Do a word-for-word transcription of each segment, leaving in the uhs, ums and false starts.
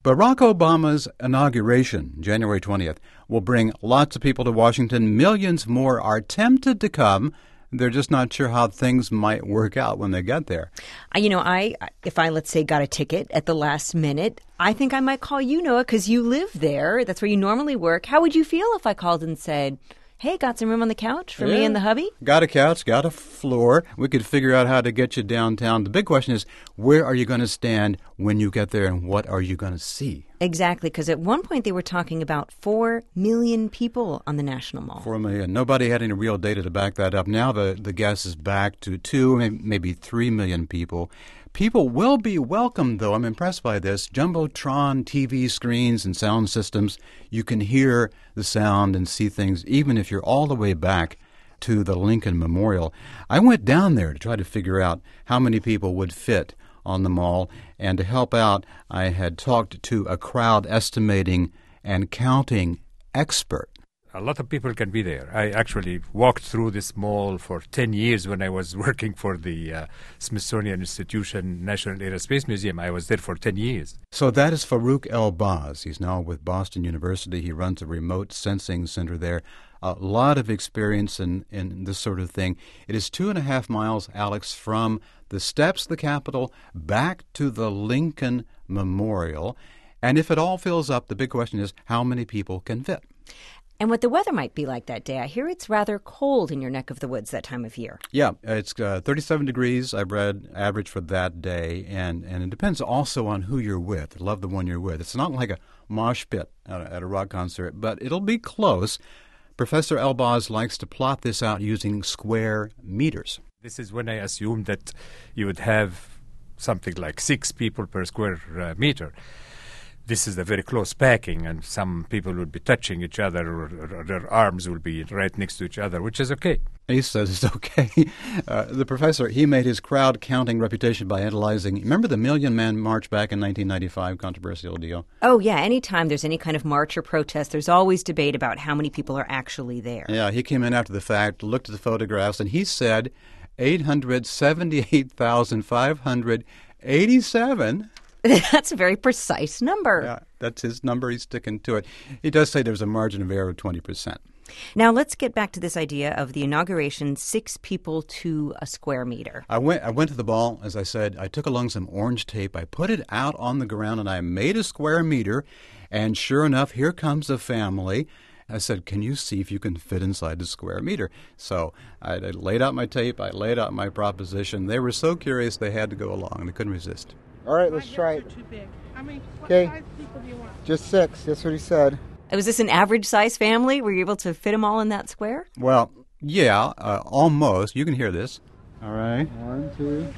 Barack Obama's inauguration, January twentieth, will bring lots of people to Washington. Millions more are tempted to come. They're just not sure how things might work out when they get there. You know, I if I, let's say, got a ticket at the last minute, I think I might call you, Noah, because you live there. That's where you normally work. How would you feel if I called and said, hey, got some room on the couch for yeah. me and the hubby? Got a couch, got a floor. We could figure out how to get you downtown. The big question is, where are you going to stand when you get there, and what are you going to see? Exactly, because at one point they were talking about four million people on the National Mall. Four million. Nobody had any real data to back that up. Now the, the guess is back to two, maybe three million people. People will be welcome, though. I'm impressed by this. Jumbotron T V screens and sound systems. You can hear the sound and see things even if you're all the way back to the Lincoln Memorial. I went down there to try to figure out how many people would fit on the mall. And to help out, I had talked to a crowd estimating and counting expert. A lot of people can be there. I actually walked through this mall for ten years when I was working for the uh, Smithsonian Institution National Air and Space Museum. I was there for ten years. So that is Farouk Elbaz. He's now with Boston University. He runs a remote sensing center there. A lot of experience in, in this sort of thing. It is two and a half miles, Alex, from the steps of the Capitol back to the Lincoln Memorial. And if it all fills up, the big question is how many people can fit? And what the weather might be like that day. I hear it's rather cold in your neck of the woods that time of year. Yeah, it's uh, thirty-seven degrees, I've read, average for that day. And, and it depends also on who you're with. I love the one you're with. It's not like a mosh pit at a, at a rock concert, but it'll be close. Professor Elbaz likes to plot this out using square meters. This is when I assumed that you would have something like six people per square uh, meter. This is a very close packing, and some people would be touching each other, or, or their arms will be right next to each other, which is okay. He says it's okay. Uh, the professor, he made his crowd-counting reputation by analyzing, remember the Million Man March back in nineteen ninety-five, controversial deal? Oh, yeah. Anytime there's any kind of march or protest, there's always debate about how many people are actually there. Yeah, he came in after the fact, looked at the photographs, and he said eight hundred seventy-eight thousand five hundred eighty-seven. That's a very precise number. Yeah, that's his number. He's sticking to it. He does say there's a margin of error of twenty percent. Now, let's get back to this idea of the inauguration, six people to a square meter. I went I went to the ball, as I said. I took along some orange tape. I put it out on the ground, and I made a square meter. And sure enough, here comes a family. I said, can you see if you can fit inside the square meter? So I, I laid out my tape. I laid out my proposition. They were so curious they had to go along. They couldn't resist. All right, let's try it. Too big. I mean, what Okay. size people do you want? Just six. That's what he said. Was this an average-size family? Were you able to fit them all in that square? Well, yeah, uh, almost. You can hear this. All right. One, two,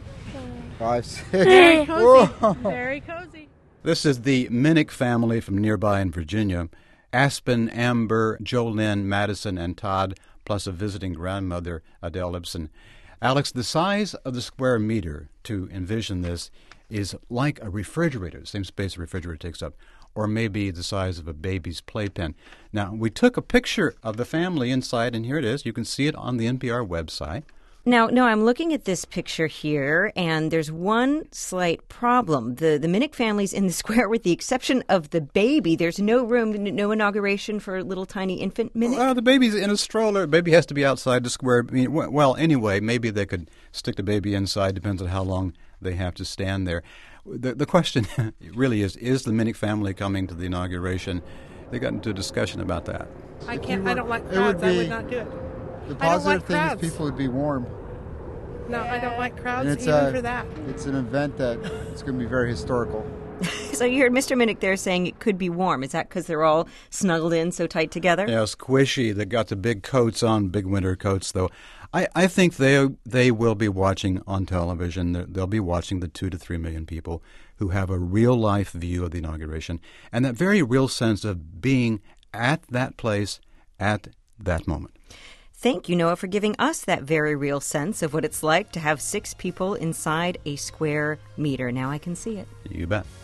five, six. Very cozy. Whoa. Very cozy. This is the Minnick family from nearby in Virginia. Aspen, Amber, Jolynn, Madison, and Todd, plus a visiting grandmother, Adele Ibsen. Alex, the size of the square meter, to envision this, is like a refrigerator, the same space a refrigerator takes up, or maybe the size of a baby's playpen. Now, we took a picture of the family inside, and here it is. You can see it on the N P R website. Now, no, I'm looking at this picture here, and there's one slight problem. The the Minnick family's in the square with the exception of the baby. There's no room, n- no inauguration for little tiny infant Minnick. Well, the baby's in a stroller. Baby has to be outside the square. I mean, well, anyway, maybe they could stick the baby inside. Depends on how long they have to stand there. The, the question really is, is the Minnick family coming to the inauguration? They got into a discussion about that. I can't. I don't like It would crowds. I be- would not do it. The I don't positive like thing is crowds. people would be warm. No, I don't like crowds And it's even a, for that. It's an event that it's going to be very historical. So you heard Mister Minnick there saying it could be warm. Is that because they're all snuggled in so tight together? Yeah, squishy. They got the big coats on, big winter coats, though. I, I think they they will be watching on television. They're- They'll be watching the two to three million people who have a real-life view of the inauguration and that very real sense of being at that place at that moment. Thank you, Noah, for giving us that very real sense of what it's like to have six people inside a square meter. Now I can see it. You bet.